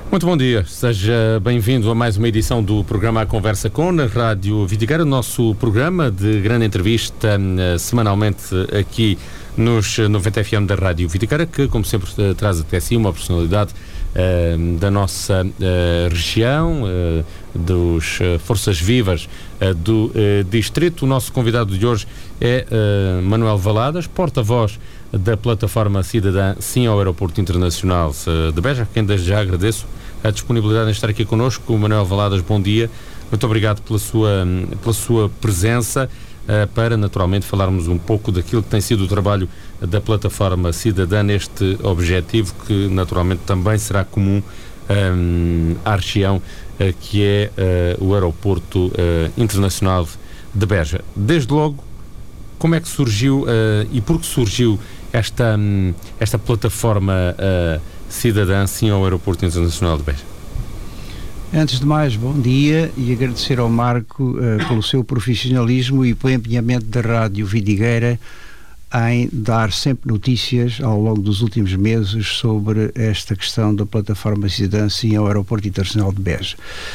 Muito bom dia, seja bem-vindo a mais uma edição do programa A Conversa Com, na Rádio Vidigueira, nosso programa de grande entrevista semanalmente aqui nos 90 FM da Rádio Vidigueira, que, como sempre, traz até si uma personalidade da nossa região, dos Forças Vivas do Distrito. O nosso convidado de hoje é Manuel Valadas, porta-voz da plataforma cidadã Sim ao Aeroporto Internacional de Beja, a quem desde já agradeço a disponibilidade em estar aqui connosco. Manuel Valadas, bom dia, muito obrigado pela sua presença, para naturalmente falarmos um pouco daquilo que tem sido o trabalho da plataforma cidadã neste objetivo, que naturalmente também será comum à região, que é o Aeroporto Internacional de Beja. Desde logo, como é que surgiu e por que surgiu esta plataforma cidadã Sim ao Aeroporto Internacional de Beja? Antes de mais, bom dia, e agradecer ao Marco pelo seu profissionalismo e pelo empenhamento da Rádio Vidigueira em dar sempre notícias ao longo dos últimos meses sobre esta questão da plataforma cidadã Sim ao Aeroporto Internacional de Beja.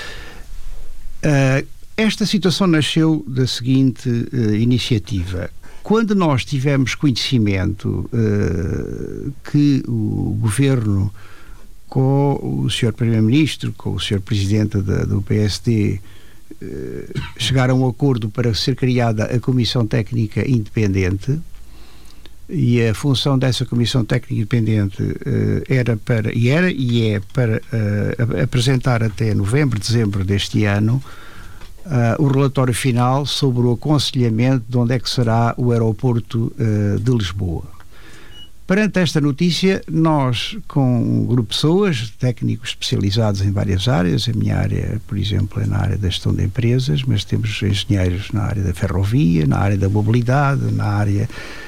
Esta situação nasceu da seguinte iniciativa. Quando nós tivemos conhecimento que o Governo, com o Sr. Primeiro-Ministro, com o Sr. Presidente do PSD, chegaram a um acordo para ser criada a Comissão Técnica Independente, e a função dessa Comissão Técnica Independente é para apresentar até novembro, dezembro deste ano o relatório final sobre o aconselhamento de onde é que será o aeroporto de Lisboa. Perante esta notícia, nós, com um grupo de pessoas, técnicos especializados em várias áreas, a minha área, por exemplo, é na área da gestão de empresas, mas temos engenheiros na área da ferrovia, na área da mobilidade, na área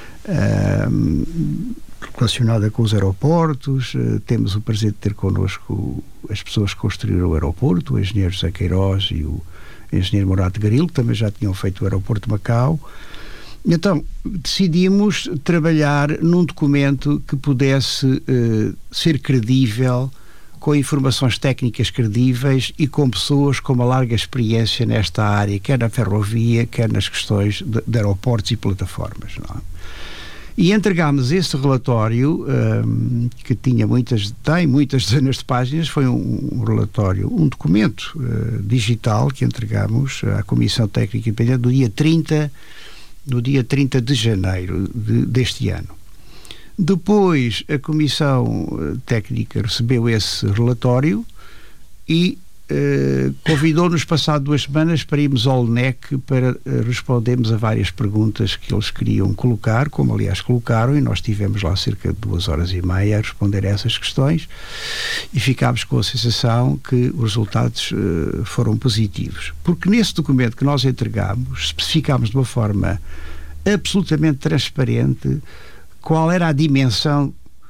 relacionada com os aeroportos. Temos o prazer de ter connosco as pessoas que construíram o aeroporto, o engenheiro José Queiroz e o engenheiro Morato Garilo, que também já tinham feito o aeroporto de Macau. Então, decidimos trabalhar num documento que pudesse ser credível, com informações técnicas credíveis e com pessoas com uma larga experiência nesta área, quer na ferrovia, quer nas questões de aeroportos e plataformas, não é? E entregámos esse relatório, que tem muitas dezenas de páginas. Foi um relatório, um documento digital que entregámos à Comissão Técnica Independente no dia 30 de janeiro deste ano. Depois a Comissão Técnica recebeu esse relatório e convidou-nos, passado 2 semanas, para irmos ao LNEC para respondermos a várias perguntas que eles queriam colocar, como aliás colocaram, e nós tivemos lá cerca de 2 horas e meia a responder a essas questões, e ficámos com a sensação que os resultados foram positivos, porque nesse documento que nós entregámos, especificámos de uma forma absolutamente transparente qual era a dimensão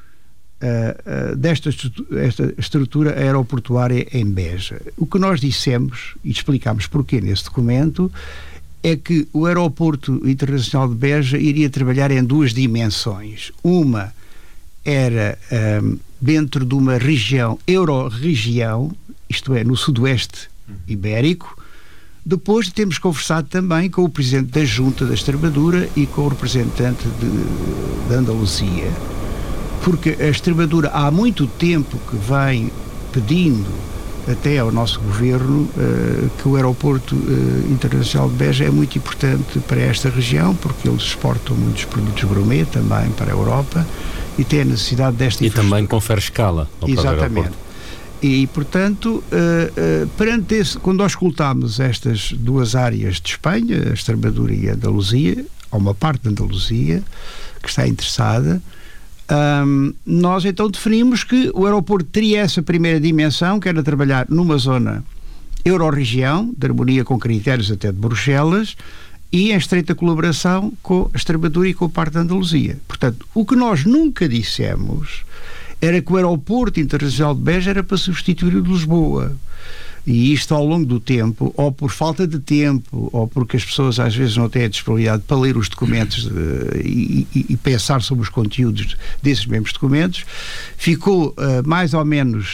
desta estrutura aeroportuária em Beja. O que nós dissemos, e explicámos porquê nesse documento, é que o Aeroporto Internacional de Beja iria trabalhar em 2 dimensões. Uma era dentro de uma região, euro-região, isto é, no sudoeste ibérico. Depois temos conversado também com o Presidente da Junta da Extremadura e com o representante da Andaluzia, porque a Extremadura há muito tempo que vem pedindo até ao nosso governo que o aeroporto internacional de Beja é muito importante para esta região, porque eles exportam muitos produtos gourmet também para a Europa e tem a necessidade desta infraestrutura. E também confere escala ao próprio aeroporto. E, portanto, perante quando nós escutámos estas 2 áreas de Espanha, a Extremadura e a Andaluzia, há uma parte da Andaluzia que está interessada, nós então definimos que o aeroporto teria essa primeira dimensão, que era trabalhar numa zona euro-região, de harmonia com critérios até de Bruxelas, e em estreita colaboração com a Extremadura e com a parte da Andaluzia. Portanto, o que nós nunca dissemos era que o aeroporto internacional de Beja era para substituir o de Lisboa. E isto, ao longo do tempo, ou por falta de tempo, ou porque as pessoas às vezes não têm a disponibilidade para ler os documentos e pensar sobre os conteúdos desses mesmos documentos, ficou mais ou menos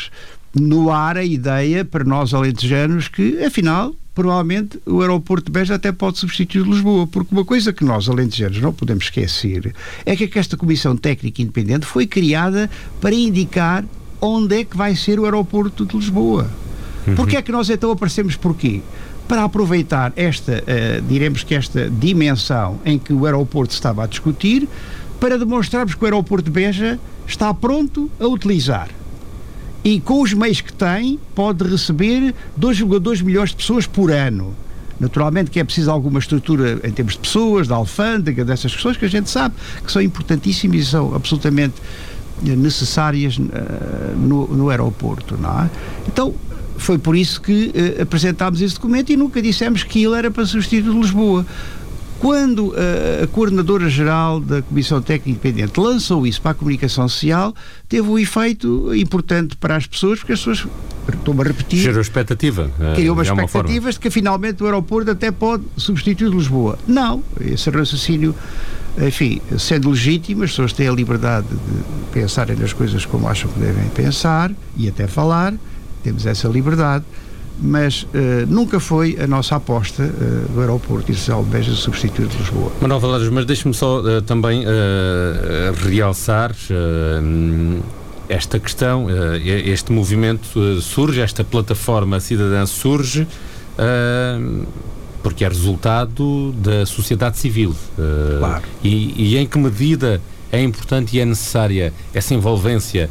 no ar a ideia para nós alentejanos que, afinal, provavelmente o aeroporto de Beja até pode substituir Lisboa, porque uma coisa que nós alentejanos não podemos esquecer é que esta Comissão Técnica Independente foi criada para indicar onde é que vai ser o aeroporto de Lisboa. Porque é que nós então aparecemos porquê? Para aproveitar diremos que esta dimensão em que o aeroporto estava a discutir, para demonstrarmos que o aeroporto de Beja está pronto a utilizar. E com os meios que tem, pode receber 2,2 milhões de pessoas por ano. Naturalmente que é preciso alguma estrutura em termos de pessoas, de alfândega, dessas questões que a gente sabe que são importantíssimas e são absolutamente necessárias no aeroporto, não é? Então, foi por isso que apresentámos esse documento e nunca dissemos que ele era para substituir Lisboa. Quando a Coordenadora-Geral da Comissão Técnica Independente lançou isso para a comunicação social, teve um efeito importante para as pessoas, porque as pessoas, estou-me a repetir, gerou expectativa. Criou uma expectativa de que afinalmente o aeroporto até pode substituir Lisboa. Não, esse raciocínio, enfim, sendo legítimo, as pessoas têm a liberdade de pensarem nas coisas como acham que devem pensar e até falar, temos essa liberdade. Mas nunca foi a nossa aposta do aeroporto Internacional de Beja substituir de Lisboa. Manuel Valadas, mas deixe-me só também realçar esta questão, este movimento surge, esta plataforma cidadã surge porque é resultado da sociedade civil. Claro. E em que medida é importante e é necessária essa envolvência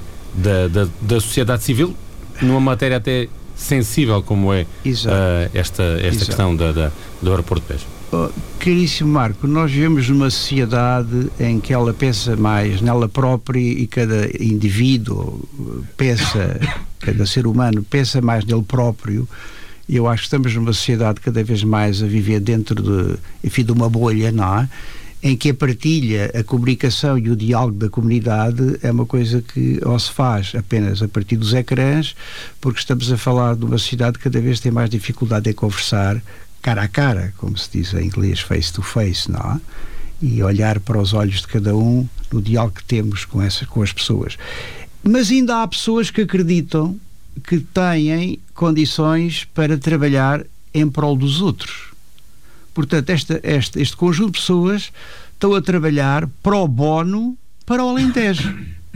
da sociedade civil numa matéria até sensível como é esta questão do aeroporto de Beja? Caríssimo Marco, nós vivemos numa sociedade em que ela pensa mais nela própria e cada indivíduo pensa, cada ser humano pensa mais nele próprio. Eu acho que estamos numa sociedade cada vez mais a viver dentro de uma bolha, não é? Em que a partilha, a comunicação e o diálogo da comunidade é uma coisa que ou se faz apenas a partir dos ecrãs, porque estamos a falar de uma sociedade que cada vez tem mais dificuldade em conversar cara a cara, como se diz em inglês, face to face, não é? E olhar para os olhos de cada um no diálogo que temos com as pessoas. Mas ainda há pessoas que acreditam que têm condições para trabalhar em prol dos outros. Portanto, este conjunto de pessoas estão a trabalhar pro bono para o Alentejo.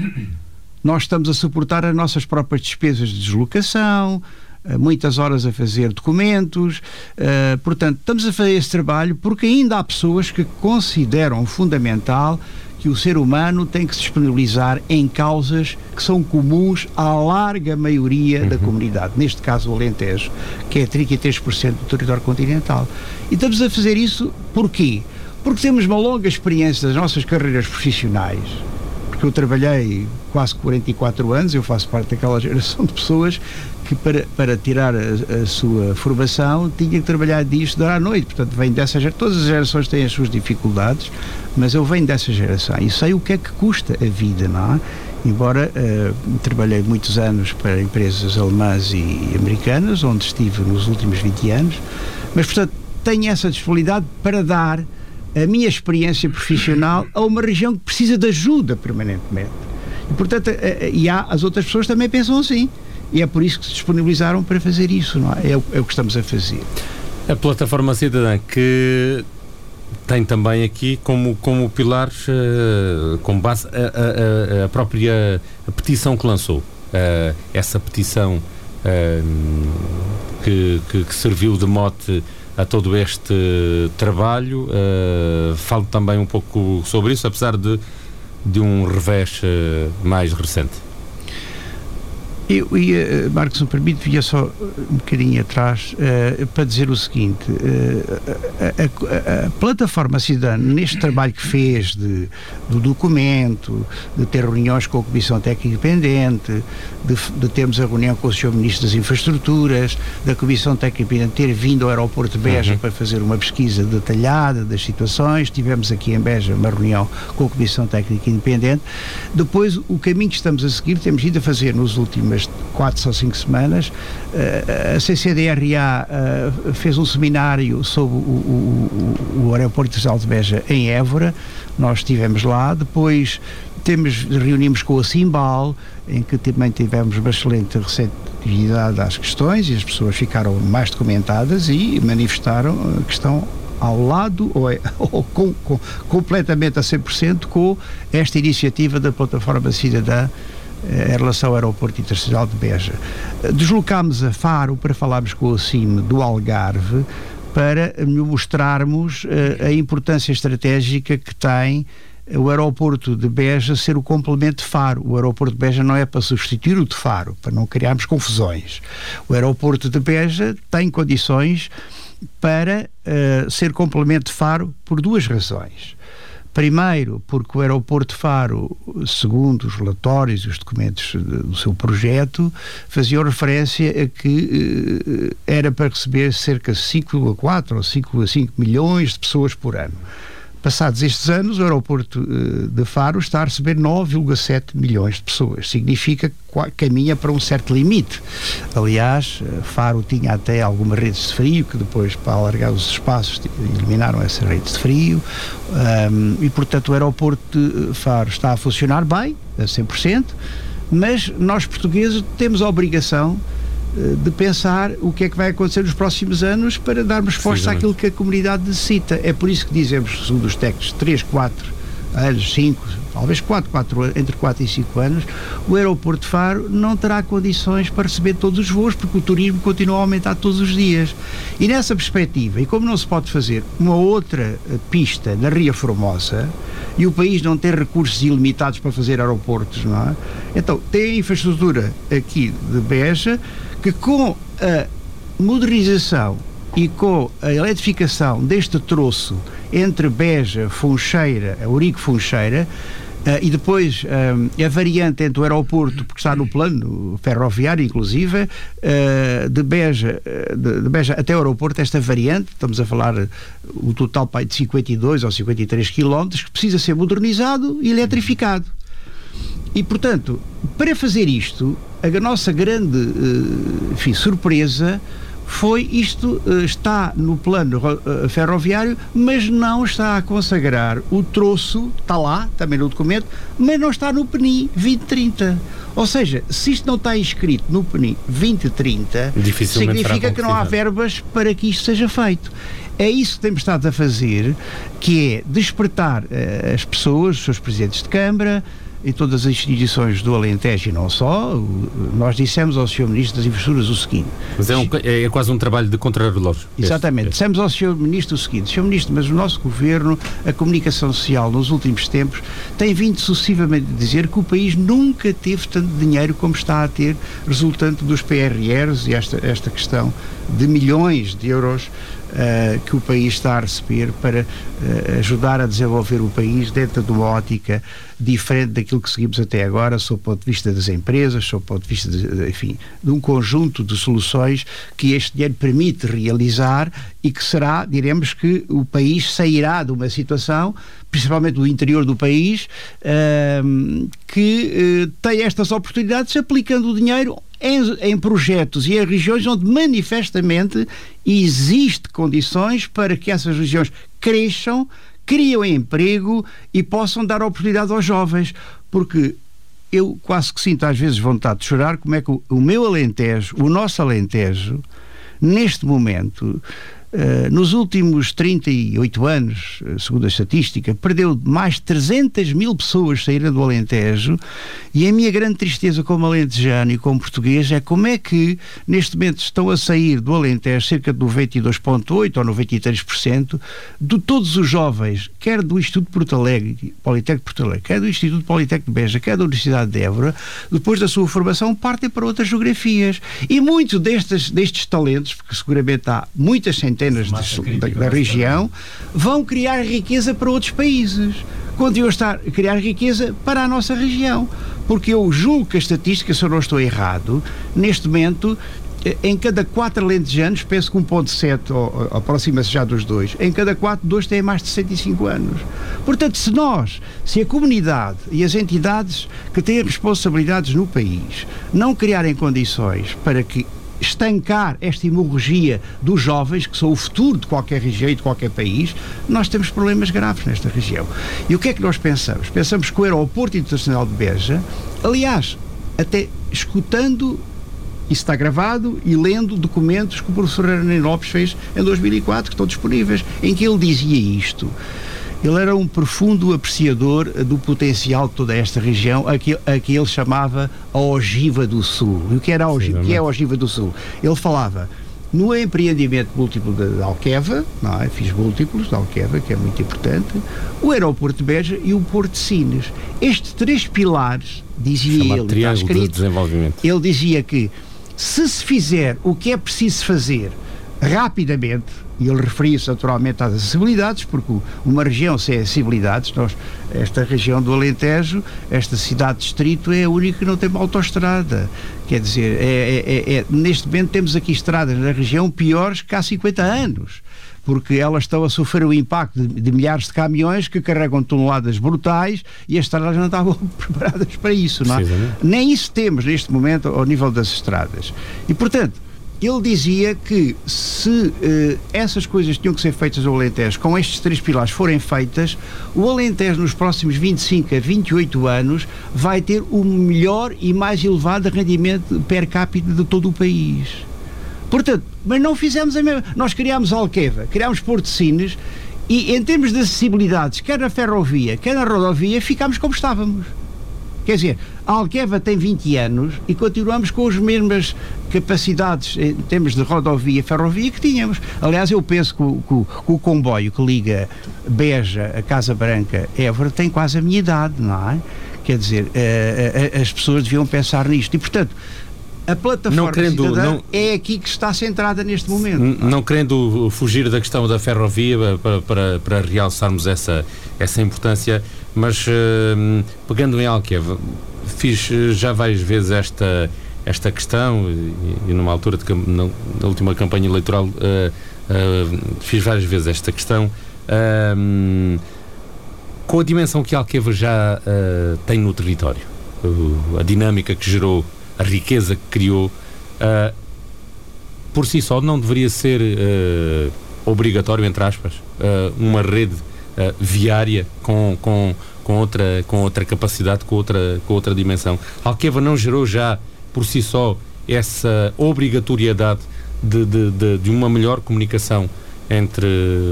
Nós estamos a suportar as nossas próprias despesas de deslocação, muitas horas a fazer documentos, portanto, estamos a fazer esse trabalho porque ainda há pessoas que consideram fundamental que o ser humano tem que se disponibilizar em causas que são comuns à larga maioria da comunidade, neste caso o Alentejo, que é 33% do território continental. E estamos a fazer isso porquê? Porque temos uma longa experiência das nossas carreiras profissionais, porque eu trabalhei quase 44 anos, eu faço parte daquela geração de pessoas que para tirar a sua formação tinha que trabalhar dia e estudar à noite, portanto vem dessa geração. Todas as gerações têm as suas dificuldades, mas eu venho dessa geração e sei o que é que custa a vida, não é? Embora trabalhei muitos anos para empresas alemãs e americanas, onde estive nos últimos 20 anos, mas portanto tenho essa disponibilidade para dar a minha experiência profissional a uma região que precisa de ajuda permanentemente. E portanto, as outras pessoas também pensam assim. E é por isso que se disponibilizaram para fazer isso, não é? É o que estamos a fazer. A plataforma cidadã que tem também aqui como pilar, como base, a própria petição que lançou. Essa petição que serviu de mote a todo este trabalho. Falo também um pouco sobre isso, apesar de um revés mais recente. Eu ia, Marcos, se me permite, via só um bocadinho atrás para dizer o seguinte: a plataforma cidadã, neste trabalho que fez do documento, de ter reuniões com a Comissão Técnica Independente, de termos a reunião com o Sr. Ministro das Infraestruturas, da Comissão Técnica Independente ter vindo ao aeroporto de Beja para fazer uma pesquisa detalhada das situações, tivemos aqui em Beja uma reunião com a Comissão Técnica Independente. Depois, o caminho que estamos a seguir, temos ido a fazer nos últimos 4 ou 5 semanas, a CCDRA fez um seminário sobre o aeroporto internacional de Beja em Évora, nós estivemos lá, depois Reunimos com a Simbal, em que também tivemos uma excelente receptividade às questões e as pessoas ficaram mais documentadas e manifestaram que estão ao lado ou completamente a 100% com esta iniciativa da Plataforma Cidadã em relação ao Aeroporto Internacional de Beja. Deslocámos a Faro para falarmos com o CIM do Algarve para mostrarmos a importância estratégica que tem o aeroporto de Beja ser o complemento de Faro. O aeroporto de Beja não é para substituir o de Faro, para não criarmos confusões. O aeroporto de Beja tem condições para ser complemento de Faro por duas razões. Primeiro, porque o aeroporto de Faro, segundo os relatórios e os documentos do seu projeto, faziam referência a que era para receber cerca de 5,4 ou 5,5 milhões de pessoas por ano. Passados estes anos, o aeroporto de Faro está a receber 9,7 milhões de pessoas. Significa que caminha para um certo limite. Aliás, Faro tinha até algumas redes de frio, que depois, para alargar os espaços, eliminaram essas redes de frio. E, portanto, o aeroporto de Faro está a funcionar bem, a 100%, mas nós, portugueses, temos a obrigação de pensar o que é que vai acontecer nos próximos anos para darmos resposta àquilo que a comunidade necessita. É por isso que dizemos, segundo os técnicos, 3, 4 anos, 5, talvez 4 entre 4 e 5 anos, o aeroporto de Faro não terá condições para receber todos os voos, porque o turismo continua a aumentar todos os dias. E nessa perspectiva, e como não se pode fazer uma outra pista na Ria Formosa, e o país não tem recursos ilimitados para fazer aeroportos, não é? Então, tem a infraestrutura aqui de Beja, que com a modernização e com a eletrificação deste troço entre Beja, Funcheira, Aurique-Funcheira, e depois a variante entre o aeroporto, porque está no plano ferroviário, inclusive, de Beja até o aeroporto, esta variante, estamos a falar o total de 52 ou 53 quilómetros, que precisa ser modernizado e eletrificado. E, portanto, para fazer isto, a nossa grande surpresa foi isto está no plano ferroviário, mas não está a consagrar o troço, está lá, também no documento, mas não está no PNI 2030. Ou seja, se isto não está inscrito no PNI 2030, significa que não há verbas para que isto seja feito. É isso que temos estado a fazer, que é despertar as pessoas, os seus presidentes de Câmara, em todas as instituições do Alentejo e não só. Nós dissemos ao Sr. Ministro das Infraestruturas o seguinte... Mas é quase um trabalho de contrarrelógio. Exatamente. Dissemos ao Sr. Ministro o seguinte: Sr. Ministro, mas o nosso Governo, a comunicação social nos últimos tempos, tem vindo sucessivamente a dizer que o país nunca teve tanto dinheiro como está a ter, resultante dos PRRs e esta questão de milhões de euros que o país está a receber para ajudar a desenvolver o país dentro de uma ótica diferente daquilo que seguimos até agora, sob o ponto de vista das empresas, sob o ponto de vista de um conjunto de soluções que este dinheiro permite realizar e que será, diremos que o país sairá de uma situação, principalmente do interior do país, que tem estas oportunidades aplicando o dinheiro em projetos e em regiões onde manifestamente existe condições para que essas regiões cresçam, criem emprego e possam dar oportunidade aos jovens, porque eu quase que sinto às vezes vontade de chorar como é que o meu Alentejo, o nosso Alentejo, neste momento, nos últimos 38 anos, segundo a estatística, perdeu mais de 300 mil pessoas saíram do Alentejo, e a minha grande tristeza como alentejano e como português é como é que neste momento estão a sair do Alentejo cerca de 92,8% ou 93% de todos os jovens, quer do Instituto de Porto Alegre, Politécnico de Porto Alegre, quer do Instituto Politécnico de Beja, quer da Universidade de Évora, depois da sua formação partem para outras geografias, e muitos destes talentos, porque seguramente há muitas centenas da região, vão criar riqueza para outros países, quando eu estar a criar riqueza para a nossa região, porque eu julgo que a estatística, se eu não estou errado, neste momento, em cada 4 alentejanos, penso que 1,7 aproxima-se já dos 2, em cada 4, 2 têm mais de 65 anos. Portanto, se a comunidade e as entidades que têm responsabilidades no país não criarem condições para que estancar esta hemorragia dos jovens, que são o futuro de qualquer região e de qualquer país, nós temos problemas graves nesta região. E o que é que nós pensamos? Pensamos que o Aeroporto Internacional de Beja, aliás, até escutando, isso está gravado, e lendo documentos que o professor Hernani Lopes fez em 2004, que estão disponíveis, em que ele dizia isto. Ele era um profundo apreciador do potencial de toda esta região, a que ele chamava a Ogiva do Sul. E o que era a Ogiva? O que é a Ogiva do Sul? Ele falava no empreendimento múltiplo de Alqueva, não é? Fiz múltiplos de Alqueva, que é muito importante, o aeroporto de Beja e o Porto de Sines. Estes 3 pilares, dizia ele, está escrito, ele dizia que se fizer o que é preciso fazer rapidamente, e ele referia-se naturalmente às acessibilidades, porque uma região sem acessibilidades, esta região do Alentejo, esta cidade-distrito é a única que não tem uma autoestrada. Quer dizer, neste momento temos aqui estradas na região piores que há 50 anos, porque elas estão a sofrer o impacto de milhares de caminhões que carregam toneladas brutais e as estradas não estavam preparadas para isso, não é? Nem isso temos neste momento ao nível das estradas. E, portanto, ele dizia que se essas coisas tinham que ser feitas ao Alentejo, com estes 3 pilares forem feitas, o Alentejo nos próximos 25 a 28 anos vai ter o melhor e mais elevado rendimento per capita de todo o país. Portanto, mas não fizemos a mesma. Nós criámos Alqueva, criámos Porto de Sines e em termos de acessibilidades, quer na ferrovia, quer na rodovia, ficámos como estávamos. Quer dizer, a Alqueva tem 20 anos e continuamos com as mesmas capacidades em termos de rodovia e ferrovia que tínhamos. Aliás, eu penso que o comboio que liga Beja a Casa Branca, Évora, tem quase a minha idade, não é? Quer dizer, as pessoas deviam pensar nisto. E, portanto, a plataforma cidadã é aqui que está centrada neste momento. Não querendo fugir da questão da ferrovia para realçarmos essa importância, mas pegando em Alqueva, fiz já várias vezes esta questão e numa altura na última campanha eleitoral fiz várias vezes esta questão com a dimensão que Alqueva já tem no território, a dinâmica que gerou, a riqueza que criou, por si só não deveria ser obrigatório, entre aspas, uma rede viária com outra capacidade, com outra dimensão. Alqueva não gerou já por si só essa obrigatoriedade de uma melhor comunicação entre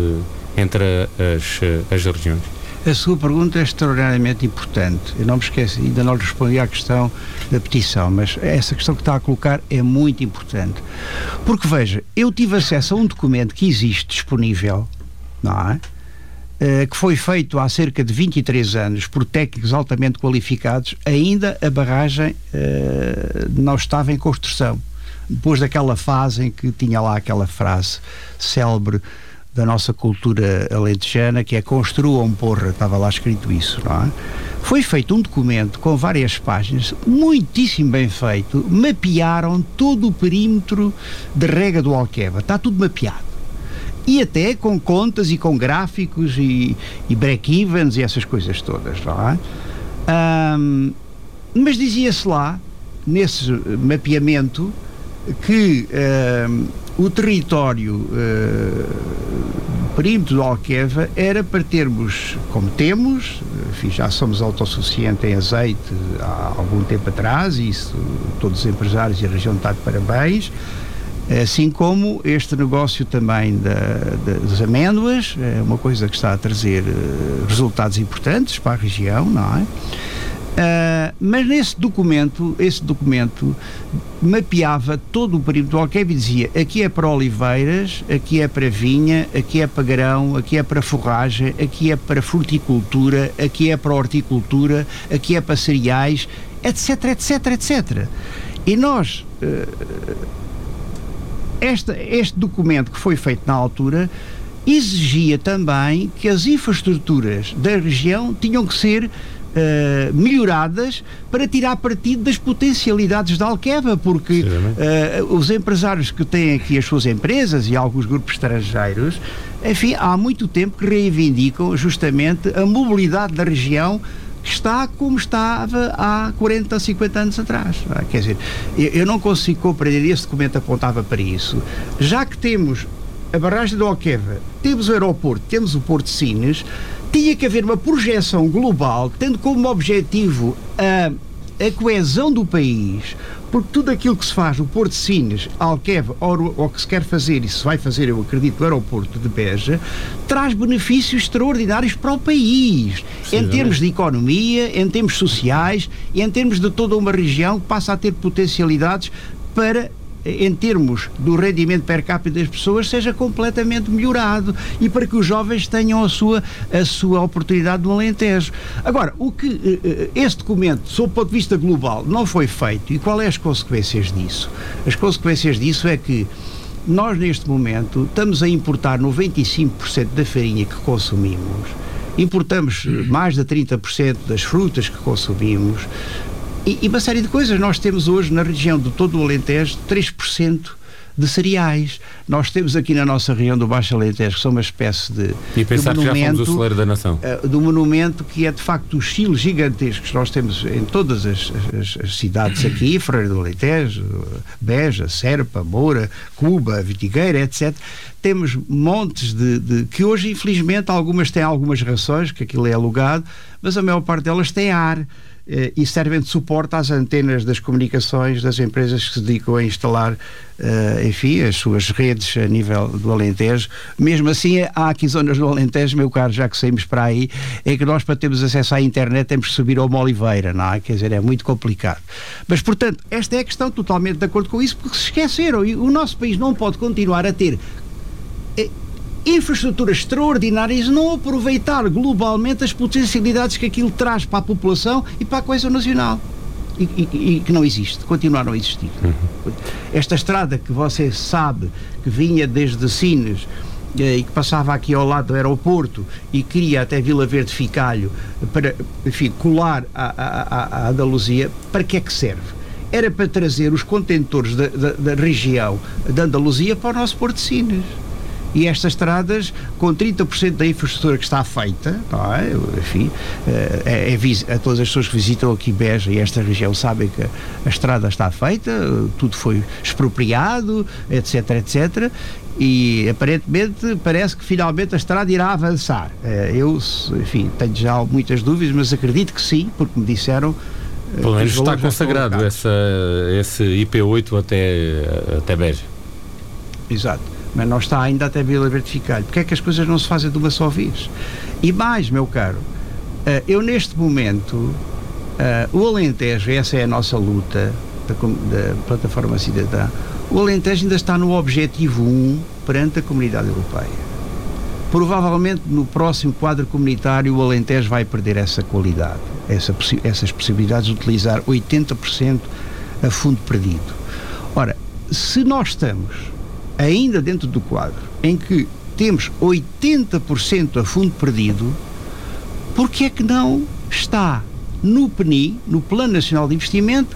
as regiões? A sua pergunta é extraordinariamente importante. Eu não me esqueço, ainda não respondi à questão da petição, mas essa questão que está a colocar é muito importante. Porque, veja, eu tive acesso a um documento que existe disponível, não é? Que foi feito há cerca de 23 anos por técnicos altamente qualificados, ainda a barragem não estava em construção. Depois daquela fase em que tinha lá aquela frase célebre da nossa cultura alentejana, que é construam porra, estava lá escrito isso, não é? Foi feito um documento com várias páginas, muitíssimo bem feito, mapearam todo o perímetro de rega do Alqueva, está tudo mapeado. E até com contas e com gráficos e break-evens e essas coisas todas, não é? Mas dizia-se lá, nesse mapeamento, que o território do perímetro do Alqueva era para termos, como temos, enfim, já somos autossuficientes em azeite há algum tempo atrás, e isso todos os empresários e a região está de parabéns, assim como este negócio também das amêndoas, é uma coisa que está a trazer resultados importantes para a região, não é? Mas esse documento mapeava todo o perímetro do Alqueva e dizia: aqui é para oliveiras, aqui é para vinha, aqui é para grão, aqui é para forragem, aqui é para fruticultura, aqui é para horticultura, aqui é para cereais, etc, etc, etc. E nós, este documento que foi feito na altura exigia também que as infraestruturas da região tinham que ser melhoradas para tirar partido das potencialidades da Alqueva, porque os empresários que têm aqui as suas empresas e alguns grupos estrangeiros, enfim, há muito tempo que reivindicam justamente a mobilidade da região está como estava há 40 ou 50 anos atrás. Quer dizer, eu não consigo compreender, esse documento apontava para isso. Já que temos a barragem de Alqueva, temos o aeroporto, temos o Porto de Sines, tinha que haver uma projeção global, tendo como objetivo a coesão do país, porque tudo aquilo que se faz no Porto de Sines, Alqueva, ou que se quer fazer, e se vai fazer, eu acredito, no aeroporto de Beja, traz benefícios extraordinários para o país, em termos de economia, em termos sociais, e em termos de toda uma região que passa a ter potencialidades para, em termos do rendimento per capita das pessoas, seja completamente melhorado, e para que os jovens tenham a sua oportunidade no Alentejo. Agora, o que esse documento, sob o ponto de vista global, não foi feito, e qual é as consequências disso? As consequências disso é que nós, neste momento, estamos a importar 95% da farinha que consumimos, importamos mais de 30% das frutas que consumimos, e uma série de coisas. Nós temos hoje na região de todo o Alentejo 3% de cereais. Nós temos aqui na nossa região do Baixo Alentejo, que são uma espécie de e pensar que já fomos o celeiro da nação. Do monumento que é de facto os silos gigantescos que nós temos em todas as cidades aqui, Ferreira do Alentejo, Beja, Serpa, Moura, Cuba, Vitigueira, etc. Temos montes de que hoje, infelizmente, algumas têm algumas rações, que aquilo é alugado, mas a maior parte delas tem ar, e servem de suporte às antenas das comunicações das empresas que se dedicam a instalar, enfim, as suas redes a nível do Alentejo. Mesmo assim, há aqui zonas do Alentejo, meu caro, já que saímos para aí, é que nós, para termos acesso à internet, temos que subir a uma oliveira, não é? Quer dizer, é muito complicado. Mas, portanto, esta é a questão, totalmente de acordo com isso, porque se esqueceram, e o nosso país não pode continuar a ter infraestruturas extraordinárias, não aproveitar globalmente as potencialidades que aquilo traz para a população e para a coesão nacional, e que não existe, continua a não existir. Esta estrada que você sabe que vinha desde Sines e que passava aqui ao lado do aeroporto e queria até Vila Verde Ficalho para, enfim, colar a Andaluzia, para que é que serve? Era para trazer os contentores da região da Andaluzia para o nosso Porto de Sines. E estas estradas, com 30% da infraestrutura que está feita, não é? Enfim, a todas as pessoas que visitam aqui Beja e esta região sabem que a estrada está feita, tudo foi expropriado, etc, etc, e aparentemente parece que finalmente a estrada irá avançar. Eu, enfim, tenho já muitas dúvidas, mas acredito que sim, porque me disseram. Pelo menos está consagrado esse IP8 até Beja. Exato. Mas não está ainda até Vila Verde Ficalho. Porque é que as coisas não se fazem de uma só vez? E mais, meu caro, eu neste momento, o Alentejo, essa é a nossa luta da Plataforma Cidadã, o Alentejo ainda está no objetivo 1 perante a Comunidade Europeia. Provavelmente no próximo quadro comunitário o Alentejo vai perder essa qualidade, essas possibilidades de utilizar 80% a fundo perdido. Ora, se nós estamos ainda dentro do quadro em que temos 80% a fundo perdido, porque é que não está no PNI, no Plano Nacional de Investimento,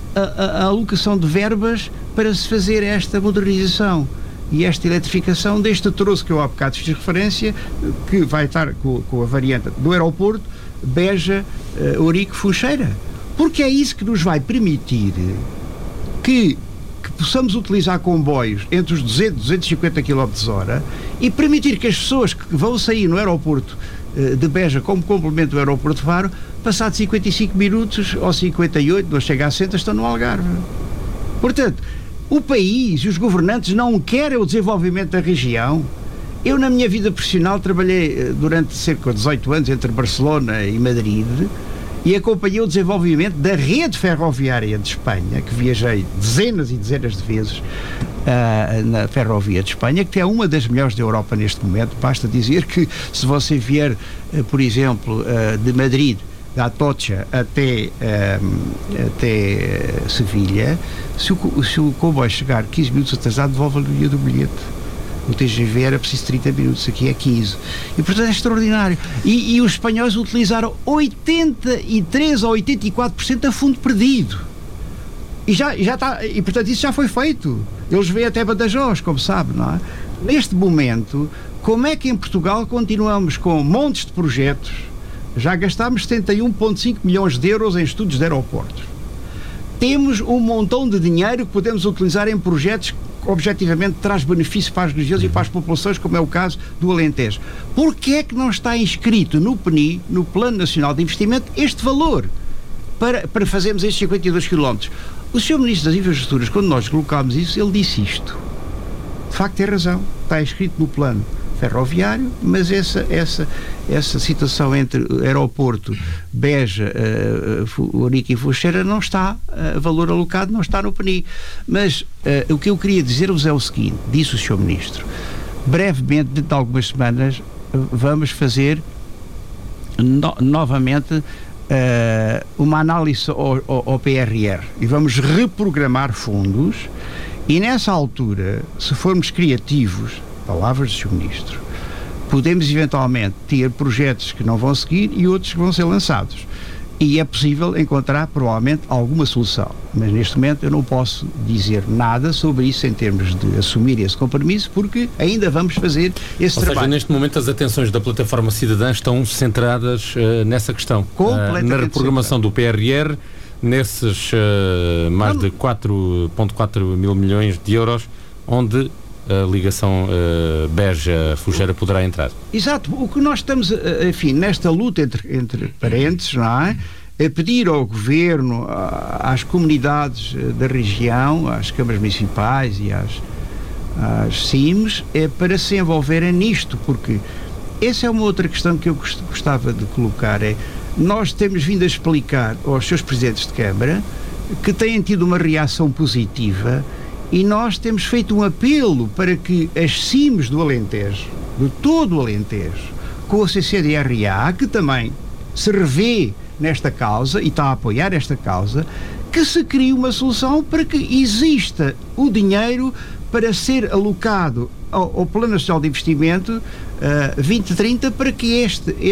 a alocação de verbas para se fazer esta modernização e esta eletrificação deste troço que eu há bocado fiz referência, que vai estar com a variante do aeroporto Beja, Ourique, Funcheira, porque é isso que nos vai permitir que possamos utilizar comboios entre os 200 e 250 km/h e permitir que as pessoas que vão sair no aeroporto de Beja como complemento do aeroporto de Faro, passados 55 minutos ou 58, não chega a 60, estão no Algarve. Portanto, o país e os governantes não querem o desenvolvimento da região. Eu, na minha vida profissional, trabalhei durante cerca de 18 anos entre Barcelona e Madrid e acompanhei o desenvolvimento da rede ferroviária de Espanha, que viajei dezenas e dezenas de vezes na ferrovia de Espanha, que é uma das melhores da Europa neste momento. Basta dizer que se você vier, por exemplo, de Madrid, da Atocha até Sevilha, se o comboio chegar 15 minutos atrasado, devolve-lhe o dia do bilhete. O TGV era preciso 30 minutos, aqui é 15. E portanto é extraordinário. E os espanhóis utilizaram 83% ou 84% a fundo perdido. E já está, e portanto isso já foi feito. Eles vêm até Badajoz, como sabe, não é? Neste momento, como é que em Portugal continuamos com montes de projetos Já gastámos 71,5 milhões de euros em estudos de aeroportos. Temos um montão de dinheiro que podemos utilizar em projetos que objetivamente traz benefício para as regiões e para as populações, como é o caso do Alentejo. Porquê é que não está inscrito no PNI, no Plano Nacional de Investimento, este valor para fazermos estes 52 km? O Sr. Ministro das Infraestruturas, quando nós colocámos isso, ele disse isto. De facto, tem razão. Está inscrito no plano ferroviário, mas essa situação entre aeroporto, Beja, Ourique e Focheira não está, valor alocado não está no PNI. Mas o que eu queria dizer-vos é o seguinte, disse o Sr. Ministro, brevemente, dentro de algumas semanas, vamos fazer novamente uma análise ao PRR e vamos reprogramar fundos e nessa altura, se formos criativos, palavras do Sr. Ministro, podemos eventualmente ter projetos que não vão seguir e outros que vão ser lançados. E é possível encontrar, provavelmente, alguma solução. Mas, neste momento, eu não posso dizer nada sobre isso em termos de assumir esse compromisso, porque ainda vamos fazer esse trabalho. Ou seja, neste momento, as atenções da Plataforma Cidadã estão centradas nessa questão. Na reprogramação do PRR, nesses mais de 4,4 mil milhões de euros, onde a ligação Beja-Focheira poderá entrar. Exato. O que nós estamos, enfim, nesta luta entre parentes, não é? A pedir ao Governo, às comunidades da região, às câmaras municipais e às CIMs, para se envolverem nisto, porque essa é uma outra questão que eu gostava de colocar, nós temos vindo a explicar aos seus presidentes de Câmara que têm tido uma reação positiva e nós temos feito um apelo para que as CIMs do Alentejo, de todo o Alentejo, com a CCDRA, que também se revê nesta causa e está a apoiar esta causa, que se crie uma solução para que exista o dinheiro para ser alocado ao Plano Nacional de Investimento 2030 para que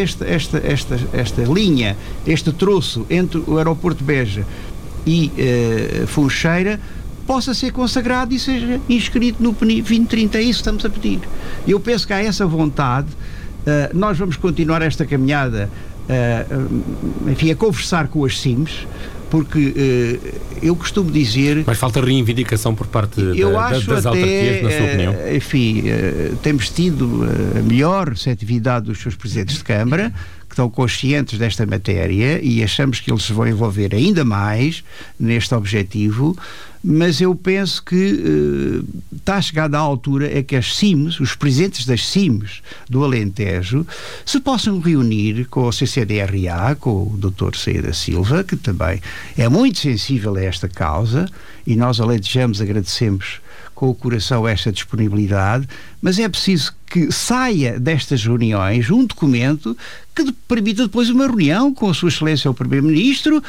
esta linha, este troço entre o aeroporto de Beja e Focheira possa ser consagrado e seja inscrito no PNI 2030. É isso que estamos a pedir. Eu penso que há essa vontade. Nós vamos continuar esta caminhada, enfim, a conversar com as CIMs, porque eu costumo dizer... Mas falta reivindicação por parte das autarquias, na sua opinião? Enfim, temos tido a melhor receptividade dos seus presidentes de Câmara, que estão conscientes desta matéria e achamos que eles se vão envolver ainda mais neste objetivo, mas eu penso que está chegada a altura é que as CIMs, os presidentes das CIMs do Alentejo, se possam reunir com o CCDRA, com o Dr. Ceia da Silva, que também é muito sensível a esta causa, e nós alentejamos, agradecemos com o coração esta disponibilidade, mas é preciso que saia destas reuniões um documento que permita depois uma reunião com a Sua Excelência o Primeiro-Ministro,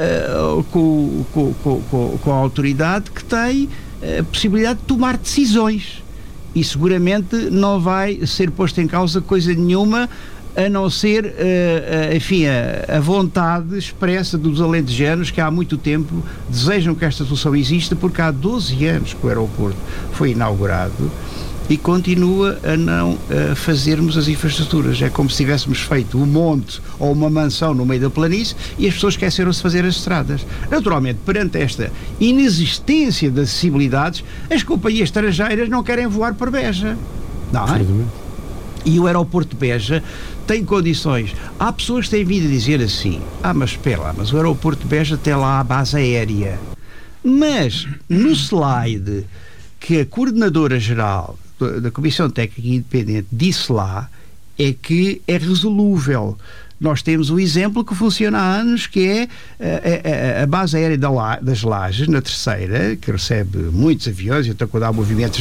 com a autoridade que tem a possibilidade de tomar decisões. E seguramente não vai ser posto em causa coisa nenhuma, a não ser, enfim, a vontade expressa dos alentejanos que há muito tempo desejam que esta solução exista, porque há 12 anos que o aeroporto foi inaugurado e continua a não fazermos as infraestruturas. É como se tivéssemos feito um monte ou uma mansão no meio da planície e as pessoas esqueceram-se de fazer as estradas. Naturalmente, perante esta inexistência de acessibilidades, as companhias estrangeiras não querem voar para Beja. Não é? E o aeroporto de Beja tem condições. Há pessoas que têm vindo a dizer assim, mas espera lá, mas o aeroporto de Beja tem lá a base aérea. Mas, no slide que a coordenadora geral da Comissão Técnica Independente disse lá, é que é resolúvel. Nós temos um exemplo que funciona há anos, que é a base aérea das Lajes, na Terceira, que recebe muitos aviões, então quando há movimentos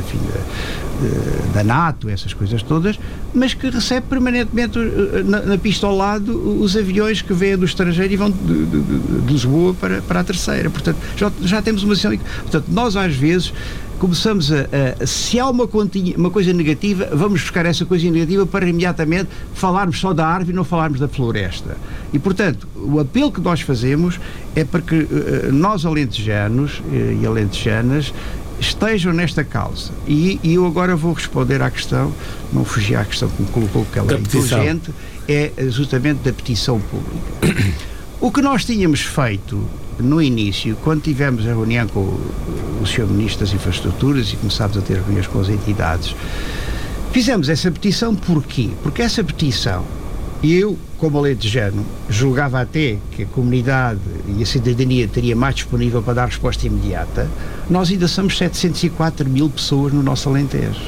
da NATO, essas coisas todas, mas que recebe permanentemente na pista ao lado os aviões que vêm do estrangeiro e vão de Lisboa para a Terceira. Portanto, já temos uma situação. Portanto, nós às vezes começamos se há uma coisa negativa, vamos buscar essa coisa negativa para imediatamente falarmos só da árvore e não falarmos da floresta. E, portanto, o apelo que nós fazemos é para que nós alentejanos e alentejanas estejam nesta causa. E eu agora vou responder à questão, não fugi à questão que me colocou, que ela é inteligente, é justamente da petição pública. O que nós tínhamos feito no início, quando tivemos a reunião com o Sr. Ministro das Infraestruturas e começámos a ter reuniões com as entidades, fizemos essa petição. Porquê? Porque essa petição, eu, como alentejano, julgava até que a comunidade e a cidadania teria mais disponível para dar resposta imediata. Nós ainda somos 704 mil pessoas no nosso Alentejo.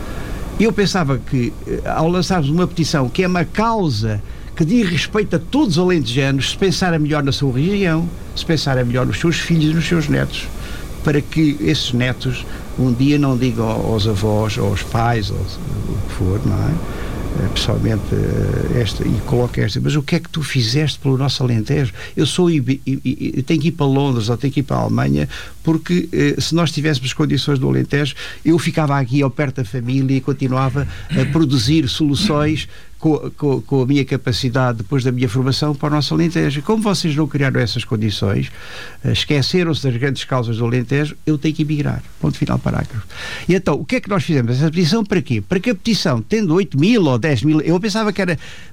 Eu pensava que, ao lançarmos uma petição que é uma causa que diz respeito a todos os alentejanos, se pensarem melhor na sua região, se pensarem melhor nos seus filhos e nos seus netos, para que esses netos um dia não digam aos avós, ou aos pais, ou o que for, não é? Pessoalmente, e coloca esta, mas o que é que tu fizeste pelo nosso Alentejo? Eu tenho que ir para Londres ou tenho que ir para a Alemanha, porque se nós tivéssemos condições do Alentejo, eu ficava aqui ao perto da família e continuava a produzir soluções com a minha capacidade, depois da minha formação, para o nosso Alentejo. Como vocês não criaram essas condições, esqueceram-se das grandes causas do Alentejo, eu tenho que emigrar. Ponto final, parágrafo. E então, o que é que nós fizemos? Essa petição para quê? Para que a petição, tendo 8 mil ou 10 mil, eu pensava que era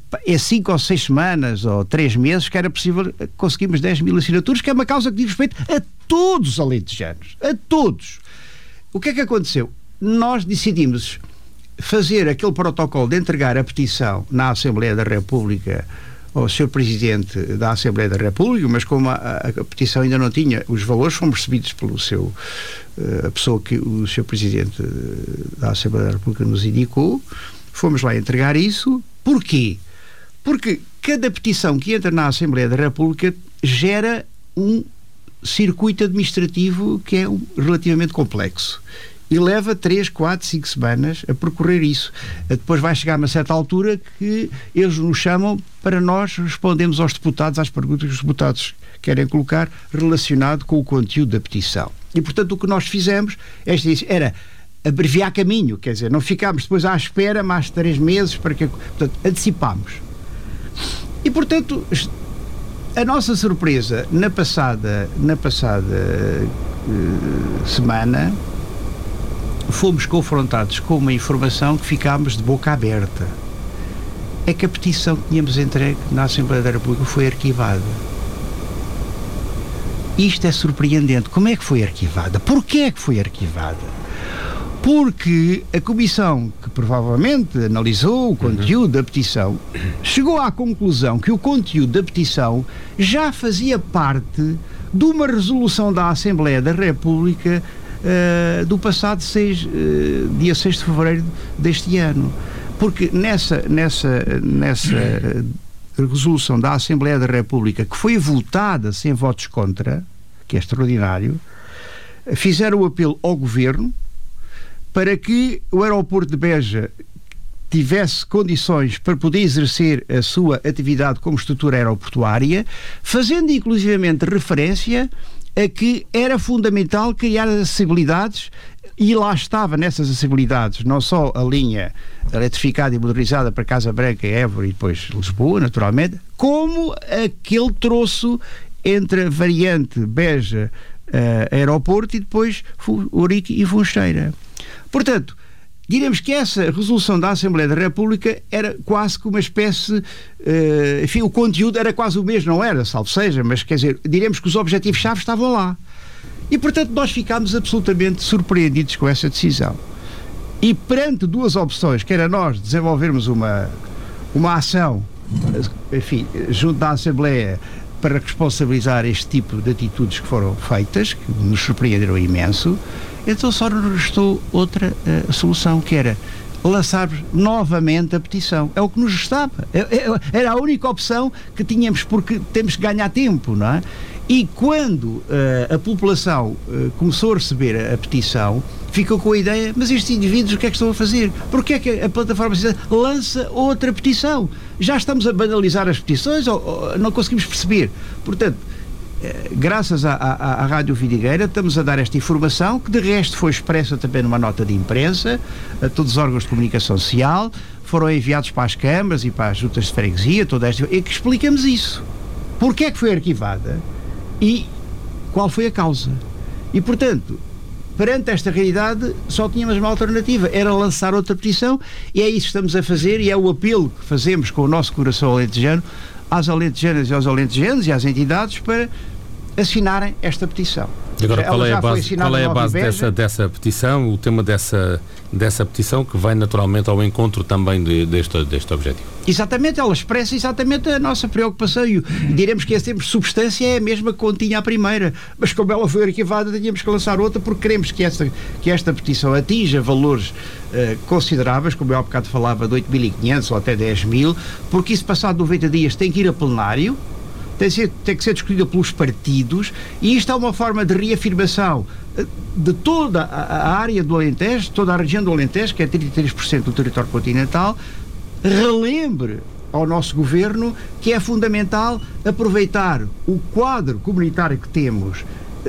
5 ou 6 semanas ou 3 meses, que era possível conseguirmos 10 mil assinaturas, que é uma causa que diz respeito a todos os alentejanos. A todos. O que é que aconteceu? Nós decidimos fazer aquele protocolo de entregar a petição na Assembleia da República ao Sr. Presidente da Assembleia da República, mas como a petição ainda não tinha, os valores foram recebidos pelo a pessoa que o Sr. Presidente da Assembleia da República nos indicou, fomos lá entregar isso. Porquê? Porque cada petição que entra na Assembleia da República gera um circuito administrativo que é relativamente complexo. E leva 3, 4, 5 semanas a percorrer isso. Depois vai chegar a uma certa altura que eles nos chamam para nós respondermos aos deputados, às perguntas que os deputados querem colocar relacionado com o conteúdo da petição. E, portanto, o que nós fizemos era abreviar caminho, quer dizer, não ficámos depois à espera mais 3 meses para que... Portanto, antecipámos. E, portanto, a nossa surpresa na passada semana, fomos confrontados com uma informação que ficámos de boca aberta. É que a petição que tínhamos entregue na Assembleia da República foi arquivada. Isto é surpreendente. Como é que foi arquivada? Porquê é que foi arquivada? Porque a comissão que provavelmente analisou o conteúdo da petição chegou à conclusão que o conteúdo da petição já fazia parte de uma resolução da Assembleia da República do passado dia 6 de fevereiro deste ano. Porque nessa resolução da Assembleia da República, que foi votada sem votos contra, que é extraordinário, fizeram o apelo ao Governo para que o aeroporto de Beja tivesse condições para poder exercer a sua atividade como estrutura aeroportuária, fazendo inclusivamente referência a que era fundamental criar as acessibilidades, e lá estava nessas acessibilidades não só a linha eletrificada e modernizada para Casa Branca, Évora e depois Lisboa, naturalmente, como aquele troço entre a variante Beja aeroporto e depois Ourique e Funcheira. Portanto, diremos que essa resolução da Assembleia da República era quase que uma espécie, enfim, o conteúdo era quase o mesmo, não era, salvo seja, mas quer dizer, diremos que os objetivos-chave estavam lá. E, portanto, nós ficámos absolutamente surpreendidos com essa decisão. E perante duas opções, que era nós desenvolvermos uma ação, enfim, junto da Assembleia para responsabilizar este tipo de atitudes que foram feitas, que nos surpreenderam imenso, então só nos restou outra solução, que era lançar novamente a petição. É o que nos restava. Era a única opção que tínhamos, porque temos que ganhar tempo, não é? E quando a população começou a receber a petição, ficou com a ideia, mas estes indivíduos o que é que estão a fazer? Porque é que a plataforma lança outra petição? Já estamos a banalizar as petições ou não conseguimos perceber? Portanto, graças à Rádio Vidigueira, estamos a dar esta informação, que de resto foi expressa também numa nota de imprensa, a todos os órgãos de comunicação social, foram enviados para as câmaras e para as juntas de freguesia, e que explicamos isso. Porquê é que foi arquivada e qual foi a causa? E, portanto, perante esta realidade, só tínhamos uma alternativa, era lançar outra petição, e é isso que estamos a fazer, e é o apelo que fazemos com o nosso coração alentejano, às alentejanas e aos alentejanos e às entidades para assinarem esta petição. E agora, qual é a base dessa petição, o tema dessa petição, que vai naturalmente ao encontro também deste objetivo? Exatamente, ela expressa exatamente a nossa preocupação, e diremos que esse tempo de substância é a mesma que continha a primeira, mas como ela foi arquivada, tínhamos que lançar outra, porque queremos que esta petição atinja valores consideráveis, como eu há bocado falava, de 8.500 ou até 10.000, porque isso, passado 90 dias, tem que ir a plenário, tem que ser discutida pelos partidos, e isto é uma forma de reafirmação de toda a área do Alentejo, toda a região do Alentejo, que é 33% do território continental, relembre ao nosso governo que é fundamental aproveitar o quadro comunitário que temos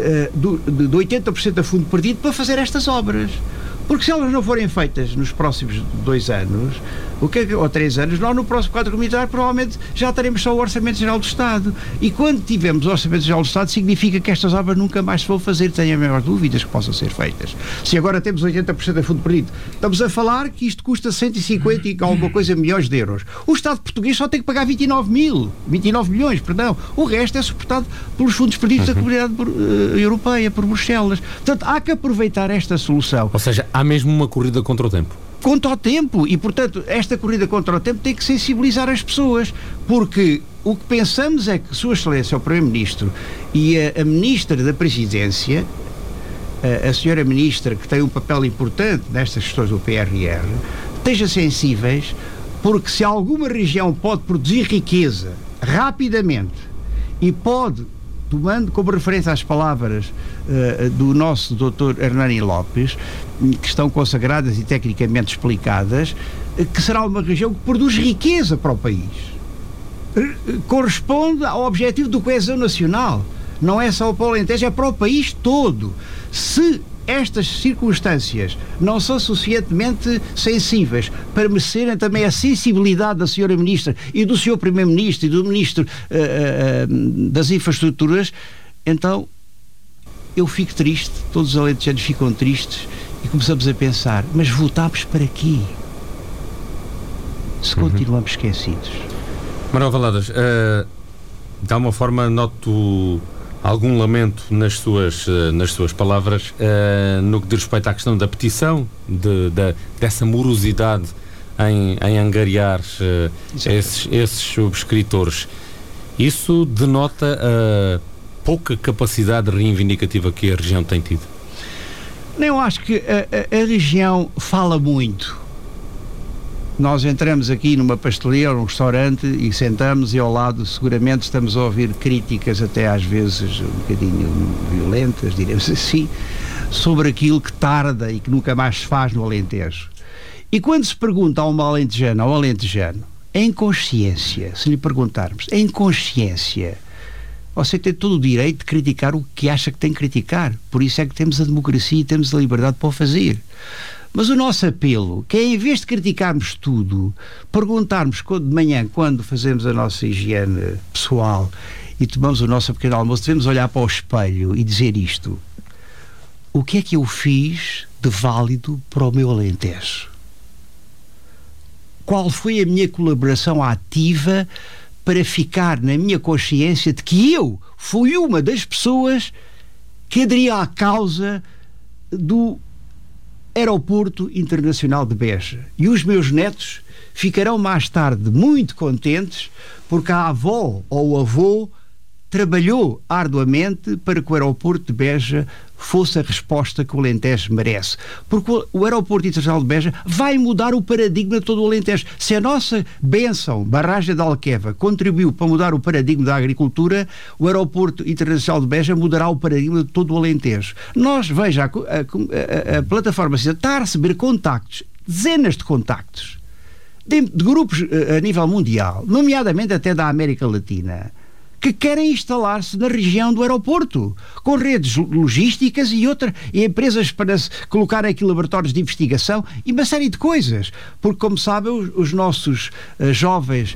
de 80% da fundo perdido para fazer estas obras. Porque se elas não forem feitas nos próximos 2 anos, ou 3 anos, nós no próximo quadro comunitário provavelmente já teremos só o Orçamento Geral do Estado. E quando tivermos o Orçamento Geral do Estado, significa que estas obras nunca mais se vão fazer, tenho a maior dúvidas que possam ser feitas. Se agora temos 80% da fundo perdido, estamos a falar que isto custa 150 e alguma coisa milhões de euros. O Estado português só tem que pagar 29 milhões, perdão. O resto é suportado pelos fundos perdidos da Comunidade Europeia, por Bruxelas. Portanto, há que aproveitar esta solução. Ou seja, há mesmo uma corrida contra o tempo. Contra o tempo, e portanto esta corrida contra o tempo tem que sensibilizar as pessoas, porque o que pensamos é que Sua Excelência, o Primeiro-Ministro e a Ministra da Presidência, a Senhora Ministra, que tem um papel importante nestas questões do PRR, estejam sensíveis, porque se alguma região pode produzir riqueza rapidamente e pode, tomando como referência as palavras do nosso Dr. Hernani Lopes, que estão consagradas e tecnicamente explicadas, que será uma região que produz riqueza para o país. Corresponde ao objetivo do coesão nacional. Não é só para o Alentejo, é para o país todo. Se estas circunstâncias não são suficientemente sensíveis para merecerem também a sensibilidade da Sra. Ministra e do Sr. Primeiro-Ministro e do Ministro das Infraestruturas, então eu fico triste, todos os alentejanos ficam tristes, e começamos a pensar, mas votámos para quê? Se continuamos esquecidos. Manuel Valadas, de alguma forma noto algum lamento nas suas palavras no que diz respeito à questão da petição, dessa morosidade em angariar esses subscritores. Isso denota a pouca capacidade reivindicativa que a região tem tido? Eu acho que a região fala muito. Nós entramos aqui numa pastelaria, num restaurante, e sentamos, e ao lado seguramente estamos a ouvir críticas, até às vezes um bocadinho violentas, diremos assim, sobre aquilo que tarda e que nunca mais se faz no Alentejo. E quando se pergunta a uma alentejana, ao alentejano, em consciência, se lhe perguntarmos, em consciência, você tem todo o direito de criticar o que acha que tem que criticar. Por isso é que temos a democracia e temos a liberdade para o fazer. Mas o nosso apelo, que é, em vez de criticarmos tudo, perguntarmos de manhã, quando fazemos a nossa higiene pessoal e tomamos o nosso pequeno almoço, devemos olhar para o espelho e dizer isto: o que é que eu fiz de válido para o meu Alentejo? Qual foi a minha colaboração ativa para ficar na minha consciência de que eu fui uma das pessoas que aderia à causa do Aeroporto Internacional de Beja? E os meus netos ficarão mais tarde muito contentes, porque a avó ou o avô trabalhou arduamente para que o aeroporto de Beja fosse a resposta que o Alentejo merece. Porque o aeroporto internacional de Beja vai mudar o paradigma de todo o Alentejo. Se a nossa bênção, barragem de Alqueva, contribuiu para mudar o paradigma da agricultura, o aeroporto internacional de Beja mudará o paradigma de todo o Alentejo. Nós, veja, a plataforma está a receber contactos, dezenas de contactos, de grupos a nível mundial, nomeadamente até da América Latina, que querem instalar-se na região do aeroporto, com redes logísticas e empresas para colocar aqui laboratórios de investigação e uma série de coisas. Porque, como sabem, os nossos jovens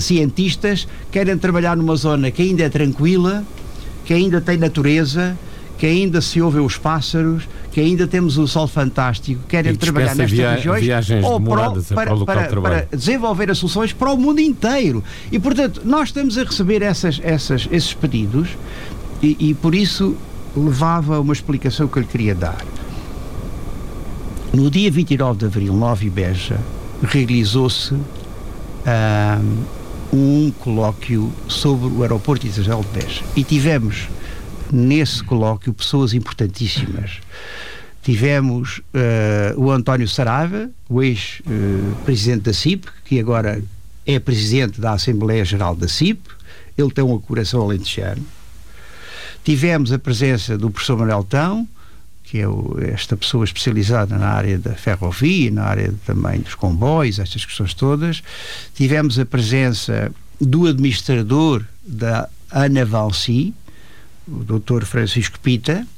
cientistas querem trabalhar numa zona que ainda é tranquila, que ainda tem natureza, que ainda se ouvem os pássaros, que ainda temos o sol fantástico, querem trabalhar nestas regiões viagens ou demoradas para o local de trabalho. Para desenvolver as soluções para o mundo inteiro. E, portanto, nós estamos a receber esses pedidos e por isso levava uma explicação que eu lhe queria dar. No dia 29 de abril, no Óvio Beja, realizou-se um colóquio sobre o aeroporto internacional de Beja. E tivemos nesse colóquio pessoas importantíssimas. Tivemos o António Saraiva, o ex-presidente da CIP, que agora é presidente da Assembleia Geral da CIP. Ele tem um coração alentejano. Tivemos a presença do professor Manuel Tão, que é esta pessoa especializada na área da ferrovia, na área também dos comboios, estas questões todas. Tivemos a presença do administrador da ANAVALSI, o Dr. Francisco Pita,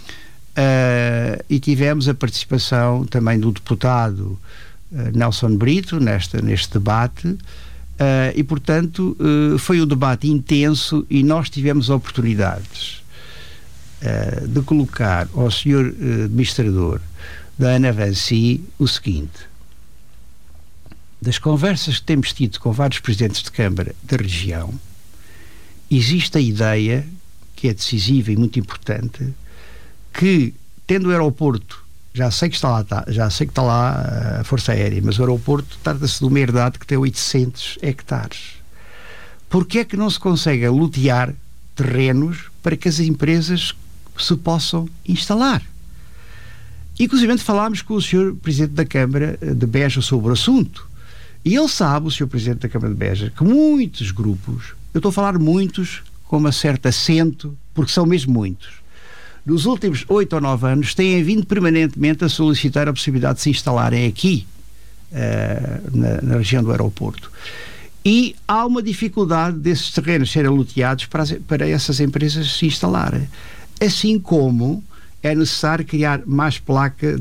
e tivemos a participação também do deputado Nelson Brito neste debate, e portanto foi um debate intenso e nós tivemos oportunidades de colocar ao senhor administrador da ANAVALSI o seguinte: das conversas que temos tido com vários presidentes de Câmara da região, existe a ideia, que é decisiva e muito importante, que tendo o aeroporto, já sei que está lá a Força Aérea, mas o aeroporto trata-se de uma herdade que tem 800 hectares. Porquê é que não se consegue lotear terrenos para que as empresas se possam instalar? Inclusive falámos com o Sr. Presidente da Câmara de Beja sobre o assunto. E ele sabe, o Sr. Presidente da Câmara de Beja, que muitos grupos, eu estou a falar muitos com uma certa acento, porque são mesmo muitos, nos últimos 8 ou 9 anos têm vindo permanentemente a solicitar a possibilidade de se instalarem aqui, na região do aeroporto. E há uma dificuldade desses terrenos serem loteados para essas empresas se instalarem. Assim como é necessário criar mais placas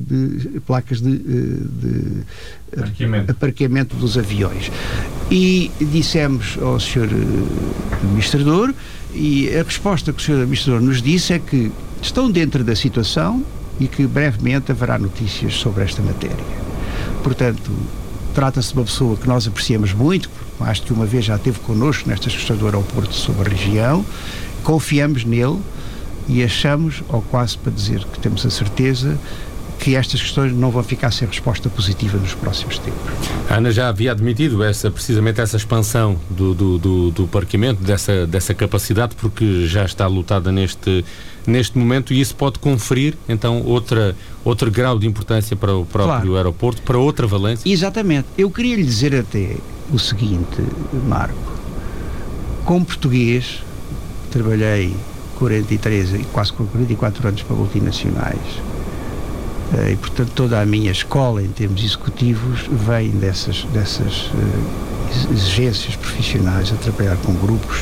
de aparcamento dos aviões. E dissemos ao Sr. Administrador, e a resposta que o Sr. Administrador nos disse é que estão dentro da situação e que brevemente haverá notícias sobre esta matéria. Portanto, trata-se de uma pessoa que nós apreciamos muito, mais que uma vez já esteve connosco nestas questões do aeroporto sobre a região, confiamos nele e achamos, ou quase para dizer que temos a certeza, que estas questões não vão ficar sem resposta positiva nos próximos tempos. A Ana já havia admitido precisamente essa expansão do parqueamento, dessa capacidade, porque já está lotada neste momento, e isso pode conferir então outro grau de importância para o próprio aeroporto, para outra valência. Exatamente. Eu queria lhe dizer até o seguinte, Marco: como português, trabalhei 43 e quase 44 anos para multinacionais, e portanto toda a minha escola em termos executivos vem dessas exigências profissionais, a trabalhar com grupos,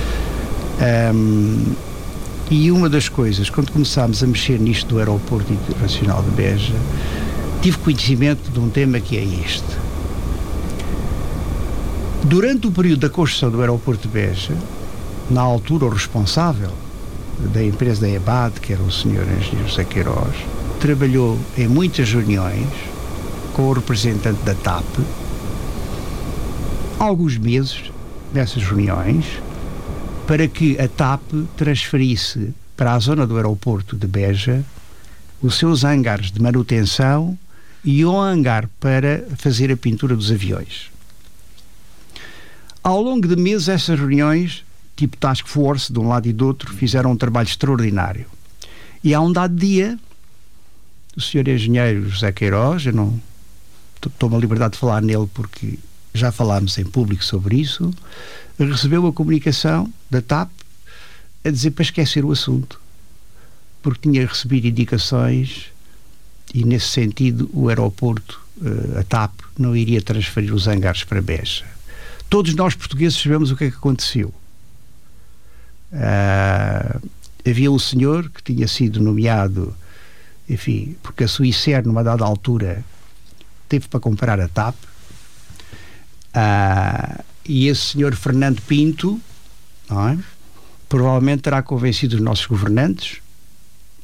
e uma das coisas, quando começámos a mexer nisto do aeroporto internacional de Beja, tive conhecimento de um tema que é este. Durante o período da construção do aeroporto de Beja, na altura o responsável da empresa da EBAD, que era o Sr. Engenheiro José Queiroz, trabalhou em muitas reuniões com o representante da TAP, alguns meses nessas reuniões, para que a TAP transferisse para a zona do aeroporto de Beja os seus hangares de manutenção e um hangar para fazer a pintura dos aviões. Ao longo de meses, essas reuniões, tipo task force, de um lado e do outro, fizeram um trabalho extraordinário. E há um dado dia, o Sr. Engenheiro José Queiroz, eu não tomo a liberdade de falar nele porque já falámos em público sobre isso, recebeu a comunicação da TAP a dizer para esquecer o assunto, porque tinha recebido indicações e, nesse sentido, o aeroporto, a TAP, não iria transferir os hangares para Beja. Todos nós portugueses sabemos o que é que aconteceu. Havia um senhor que tinha sido nomeado, enfim, porque a Suícer, numa dada altura, teve para comprar a TAP, e esse senhor Fernando Pinto, não é? Provavelmente terá convencido os nossos governantes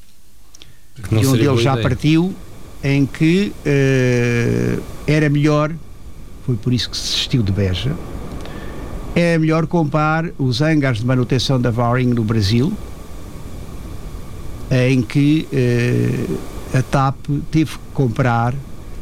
de onde ele já partiu, em que era melhor, foi por isso que se desistiu de Beja, é melhor comprar os hangares de manutenção da Varing no Brasil, em que a TAP teve que comprar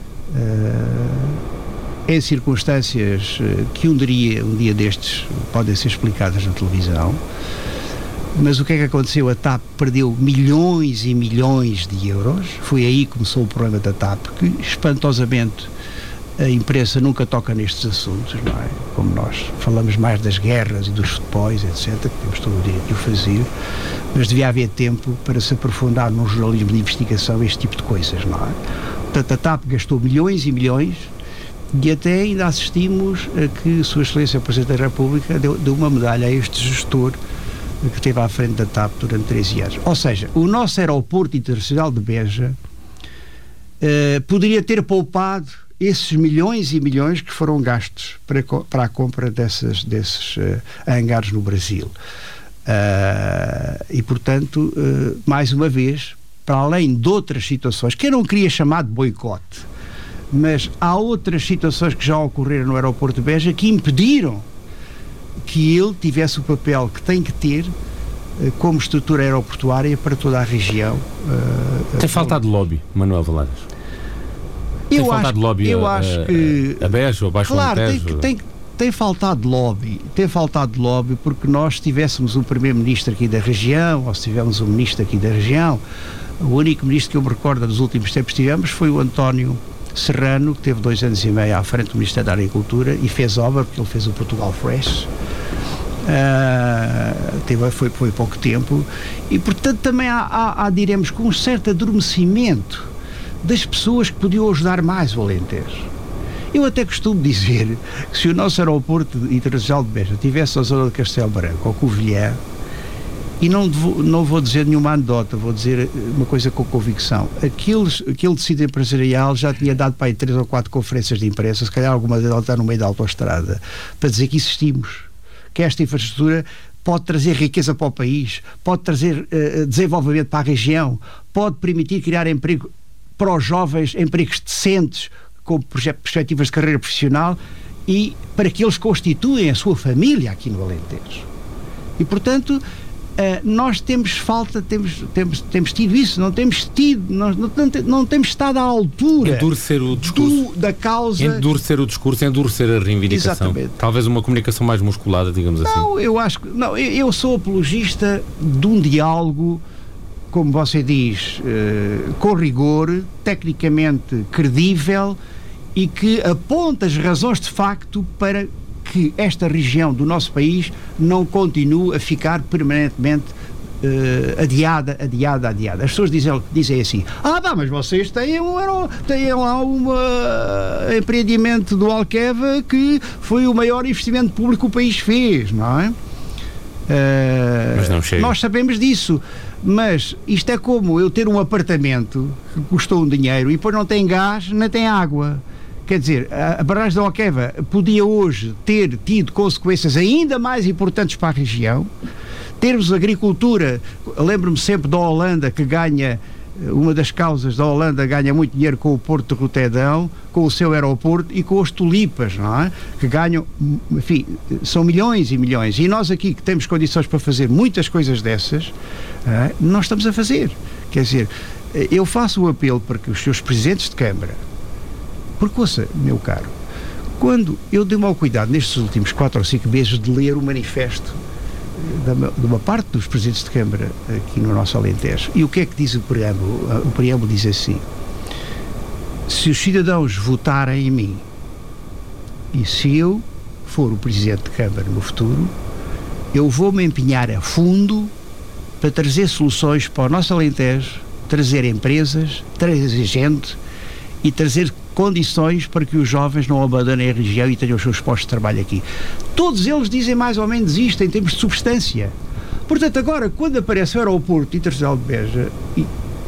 em circunstâncias que um dia destes podem ser explicadas na televisão. Mas o que é que aconteceu? A TAP perdeu milhões e milhões de euros. Foi aí que começou o problema da TAP, que espantosamente a imprensa nunca toca nestes assuntos, não é? Como nós falamos mais das guerras e dos futebols, etc., que temos todo o direito de o fazer, mas devia haver tempo para se aprofundar num jornalismo de investigação este tipo de coisas, não é? Portanto, a TAP gastou milhões e milhões e até ainda assistimos a que Sua Excelência o Presidente da República deu uma medalha a este gestor que esteve à frente da TAP durante 13 anos. Ou seja, o nosso aeroporto internacional de Beja poderia ter poupado esses milhões e milhões que foram gastos para a compra desses hangares no Brasil. E, portanto, mais uma vez, para além de outras situações, que eu não queria chamar de boicote, mas há outras situações que já ocorreram no aeroporto de Beja que impediram que ele tivesse o papel que tem que ter como estrutura aeroportuária para toda a região. Tem faltado lobby, Manuel Valadas? Eu acho que a Beja ou Baixo Alentejo? Tem faltado lobby, porque nós, se tivéssemos um primeiro-ministro aqui da região, ou se tivéssemos um ministro aqui da região, o único ministro que eu me recordo dos últimos tempos que tivemos foi o António Serrano, que teve 2 anos e meio à frente do Ministério da Agricultura e fez obra, porque ele fez o Portugal Fresh. Foi pouco tempo e, portanto, também há diremos, com um certo adormecimento das pessoas que podiam ajudar mais o Alentejo. Eu até costumo dizer que se o nosso aeroporto internacional de Beja tivesse a zona de Castelo Branco ou Covilhã, e não vou dizer nenhuma anedota, vou dizer uma coisa com convicção, aquele tecido empresarial já tinha dado para aí 3 ou 4 conferências de imprensa, se calhar alguma delas está no meio da autoestrada, para dizer que existimos, que esta infraestrutura pode trazer riqueza para o país, pode trazer desenvolvimento para a região, pode permitir criar emprego para os jovens, empregos decentes, com perspectivas de carreira profissional e para que eles constituem a sua família aqui no Alentejo. E, portanto, nós temos tido isso, não temos estado à altura. Endurecer o discurso. Da causa. Endurecer o discurso, endurecer a reivindicação. Exatamente. Talvez uma comunicação mais musculada, digamos assim. Eu sou apologista de um diálogo, como você diz, com rigor, tecnicamente credível e que aponta as razões de facto para que esta região do nosso país não continue a ficar permanentemente adiada. As pessoas dizem assim, mas vocês têm lá um empreendimento do Alqueva que foi o maior investimento público que o país fez, não é? Mas não chega. Nós sabemos disso, mas isto é como eu ter um apartamento que custou um dinheiro e depois não tem gás nem tem água. Quer dizer, a barragem da Alqueva podia hoje ter tido consequências ainda mais importantes para a região. Termos agricultura, lembro-me sempre da Holanda, que ganha, uma das causas da Holanda ganha muito dinheiro com o Porto de Roterdão, com o seu aeroporto e com as tulipas, não é? Que ganham, enfim, são milhões e milhões. E nós aqui que temos condições para fazer muitas coisas dessas, não estamos a fazer. Quer dizer, eu faço o apelo para que os seus presidentes de Câmara, porque, ouça, meu caro, quando eu dei mau cuidado nestes últimos 4 ou 5 meses de ler o manifesto de uma parte dos presidentes de Câmara aqui no nosso Alentejo, e o que é que diz o preâmbulo? O preâmbulo diz assim: se os cidadãos votarem em mim e se eu for o presidente de Câmara no futuro, eu vou-me empenhar a fundo para trazer soluções para o nosso Alentejo, trazer empresas, trazer gente e trazer condições para que os jovens não abandonem a região e tenham os seus postos de trabalho aqui. Todos eles dizem mais ou menos isto em termos de substância. Portanto, agora, quando aparece o aeroporto internacional de Beja,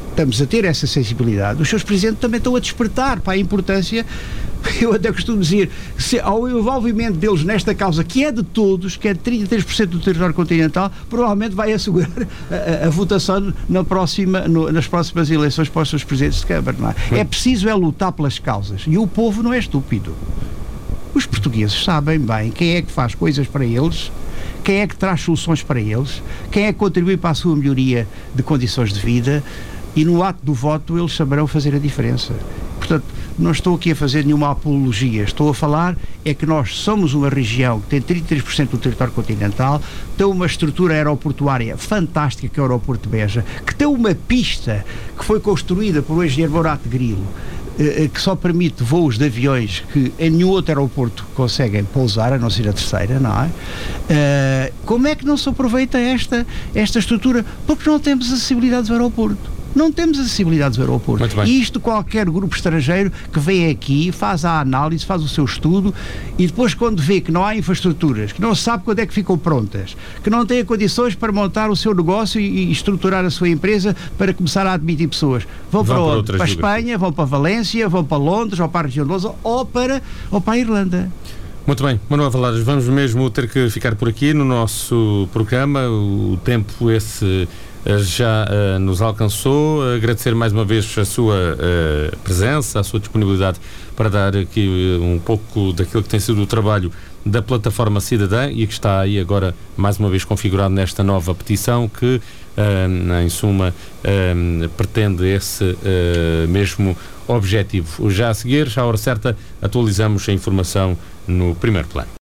estamos a ter essa sensibilidade, os seus presidentes também estão a despertar para a importância. Eu até costumo dizer, ao envolvimento deles nesta causa, que é de todos, que é de 33% do território continental, provavelmente vai assegurar a votação nas próximas eleições para os seus presidentes de Câmara. Não é? É preciso lutar pelas causas. E o povo não é estúpido. Os portugueses sabem bem quem é que faz coisas para eles, quem é que traz soluções para eles, quem é que contribui para a sua melhoria de condições de vida, e no ato do voto eles saberão fazer a diferença. Portanto, não estou aqui a fazer nenhuma apologia, estou a falar é que nós somos uma região que tem 33% do território continental, tem uma estrutura aeroportuária fantástica, que é o aeroporto de Beja, que tem uma pista que foi construída por o engenheiro Morato Grilo, que só permite voos de aviões que em nenhum outro aeroporto conseguem pousar, a não ser a terceira, não é? Como é que não se aproveita esta estrutura? Porque não temos acessibilidade do aeroporto. Não temos acessibilidade do aeroporto. E isto qualquer grupo estrangeiro que vem aqui, faz a análise, faz o seu estudo, e depois quando vê que não há infraestruturas, que não sabe quando é que ficam prontas, que não tem condições para montar o seu negócio e estruturar a sua empresa para começar a admitir pessoas, vão para onde? Para a Espanha, vão para Valência, vão para Londres, ou para a região de Londres, ou para a Irlanda. Muito bem, Manuel Valares, vamos mesmo ter que ficar por aqui no nosso programa. O tempo esse já nos alcançou. Agradecer mais uma vez a sua presença, a sua disponibilidade para dar aqui um pouco daquilo que tem sido o trabalho da Plataforma Cidadã e que está aí agora mais uma vez configurado nesta nova petição que, em suma, pretende esse mesmo objetivo. Já a seguir, à hora certa, atualizamos a informação no primeiro plano.